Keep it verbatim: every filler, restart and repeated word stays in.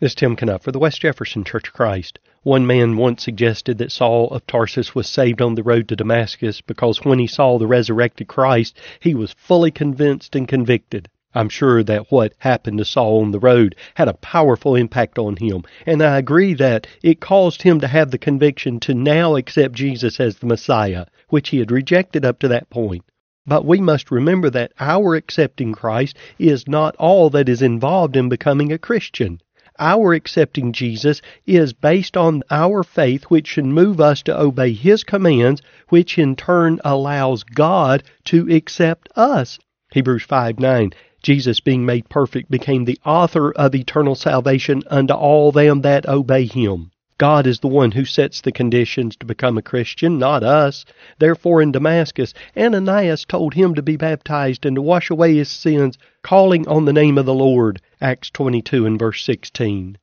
This is Tim Knuff for the West Jefferson Church of Christ. One man once suggested that Saul of Tarsus was saved on the road to Damascus because when he saw the resurrected Christ, he was fully convinced and convicted. I'm sure that what happened to Saul on the road had a powerful impact on him, and I agree that it caused him to have the conviction to now accept Jesus as the Messiah, which he had rejected up to that point. But we must remember that our accepting Christ is not all that is involved in becoming a Christian. Our accepting Jesus is based on our faith, which should move us to obey His commands, which in turn allows God to accept us. Hebrews five nine, Jesus being made perfect became the author of eternal salvation unto all them that obey Him. God is the one who sets the conditions to become a Christian, not us. Therefore in Damascus, Ananias told him to be baptized and to wash away his sins, calling on the name of the Lord. Acts twenty-two and verse sixteen.